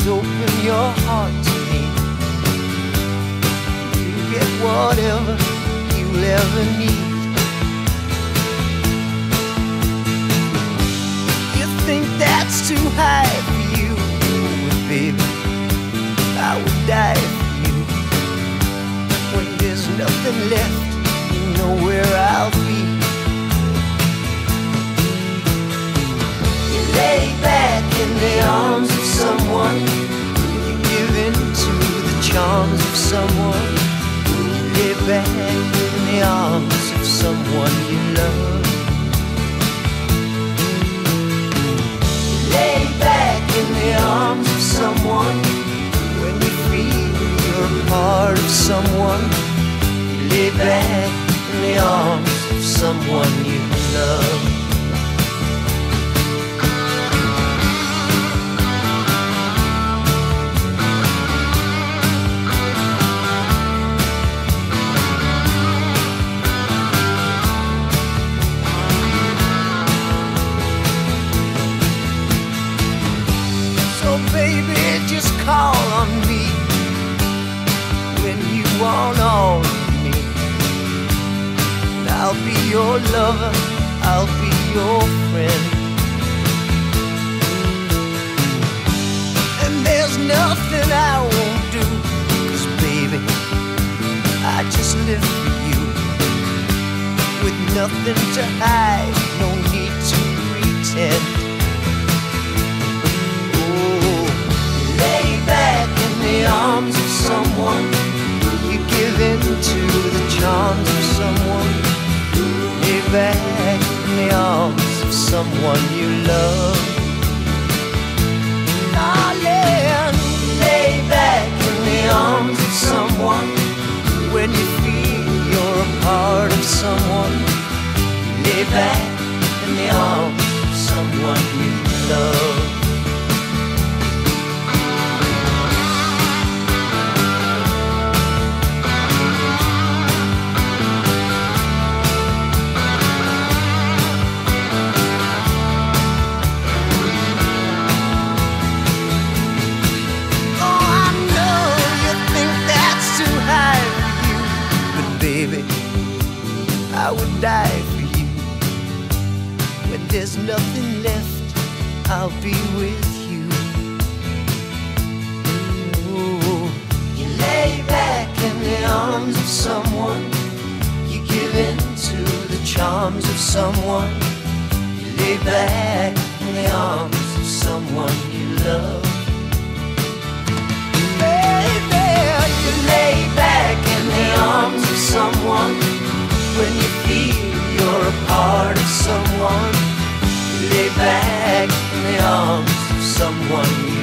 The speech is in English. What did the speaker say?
open your heart to me. You get whatever you'll ever need. You think that's too high for you, but baby, I would die for you. When there's nothing left, you know where I'll be. You lay back in the arms of someone, you give in to the charms of someone. You lay back in the arms of someone you love. You lay back in the arms of someone. When you feel you're a part of someone, you lay back in the arms of someone you love. Baby, just call on me when you want all of me. And I'll be your lover, I'll be your friend. And there's nothing I won't do, 'cause baby, I just live for you. With nothing to hide, no need to pretend. Lay back in the arms of someone, you give in to the charms of someone. Lay back in the arms of someone you love. Darling, lay back in the arms of someone. When you feel you're a part of someone, lay back in the arms of someone you love. I would die for you. When there's nothing left, I'll be with you. Ooh. You lay back in the arms of someone, you give in to the charms of someone. You lay back in the arms of someone you love. Baby, you lay back in the arms of someone. When you feel you're a part of someone, you lay back in the arms of someone you